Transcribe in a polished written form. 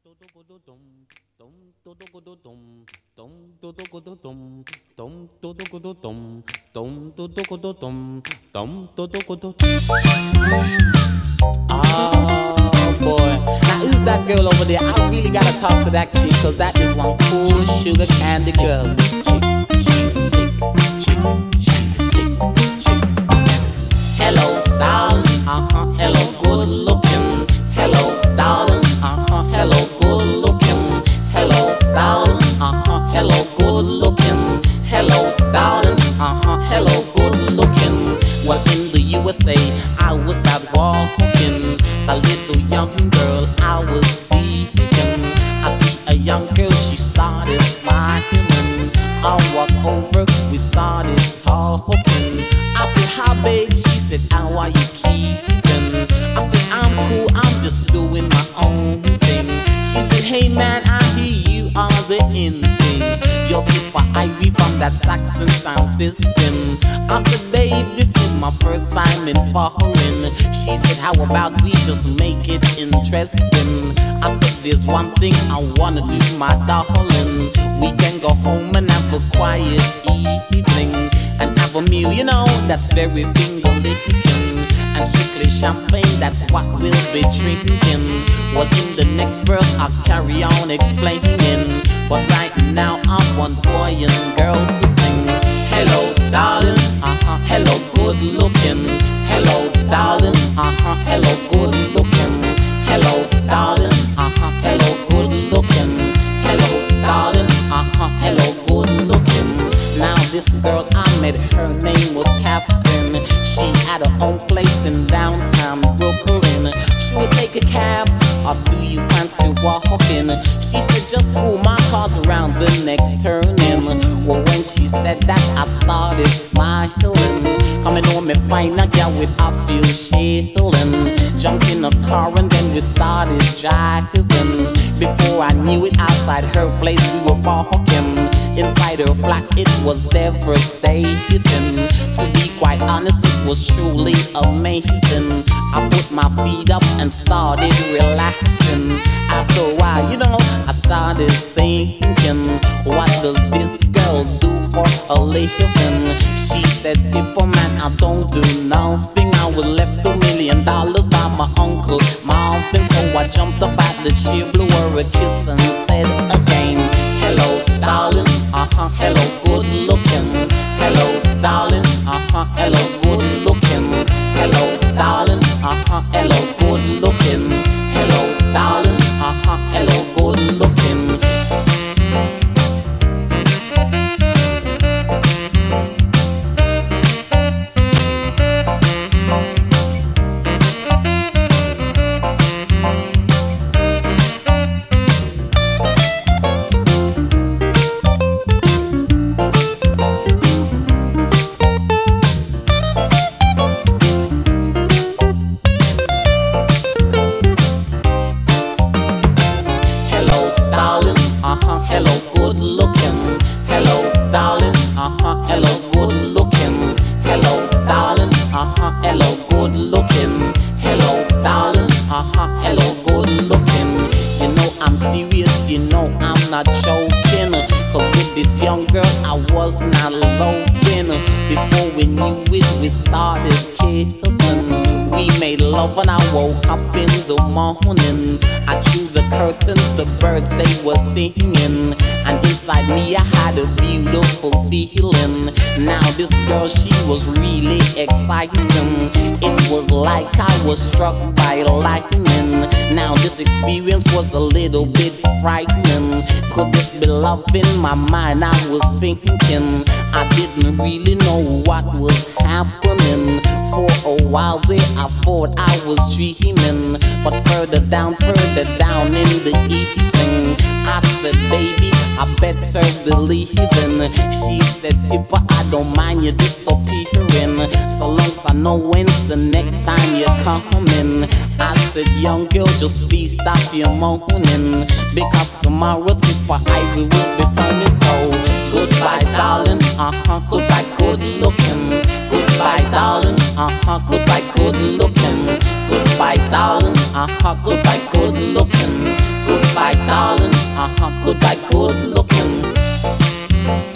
Oh boy, now who's that girl over there? I really gotta talk to that chick, cause that is one cool sugar candy girl. She's slick, she's slick, chick. Hello, darling, hello, good looking. Hello, darling, hello, good looking. Hello, darling, hello, good looking. Hello, darling, hello, good looking. Well, in the USA, I was out walking, a little young girl I was seeing. I see a young girl, she started smiling. I walked over, we started talking. I said, hi babe, she said, how are you keeping? I said, I'm cool, I'm just doing my own thing. She said, hey man, I hear you are the in thing. You're Tippa Ivy from that Saxon sound system. I said, babe, this is my first time in foreign. She said, how about we just make it interesting? I said, there's one thing I wanna do, my darling. We can go home and have a quiet evening and have a meal, you know, that's very finger-licking. And strictly champagne, that's what we'll be drinking. Well, in the next verse, I'll carry on explaining. But right now, I want boy and girl to sing. Hello, darling, hello, good looking. Hello, darling, hello, good looking. Hello, darling, hello, good looking. Hello, darling, hello, good looking. Now this girl I met, her name was Catherine. She had her own place in downtown Brooklyn. She would take a cab, or do you fancy walking? She said, just cool, my car's around the next turning. Well, when she said that, I started smiling. Coming home and find a girl with a few shilling. Jumped in a car and then we started driving. Before I knew it, outside her place we were walking. Inside her flat it was devastating. To be quite honest, it was truly amazing. I put my feet up and started relaxing. After a while, you know, I started thinking, what does this girl do for a living? She said, Tippa man, I don't do nothing. I was left $2 million by my uncle Marvin. So I jumped up at the chair, blew her a kiss and said again, hello darling, hello good looking. Hello darling, hello good looking. Hello darling, hello good looking. Hello darling, hello good looking. Hello, good looking. Hello, darling. Hello, good looking. Hello, darling. Hello, good looking. Hello, darling. Hello, good looking. You know I'm serious. You know I'm not joking. Cause with this young girl I was not loving. Before we knew it, we started kissing. We made love and I woke up in the morning. I drew the curtains, the birds they were singing. And inside me I had a beautiful feeling. Now this girl, she was really exciting. It was like I was struck by lightning. Now this experience was a little bit frightening. Could this be love in my mind? I was thinking. I didn't really know what was happening. For a while there I thought I was dreaming. But further down in the evening, I said, baby, I better believe in. She said, Tippa, I don't mind you disappearing, so long as I know when's the next time you're coming. I said, young girl, just please stop your moaning, because tomorrow, Tippa, I will be phoning. So, goodbye, darling, goodbye, good looking. Goodbye, darling, goodbye, good looking. Goodbye, darling, goodbye, good looking. Goodbye, darling. Goodbye, good looking.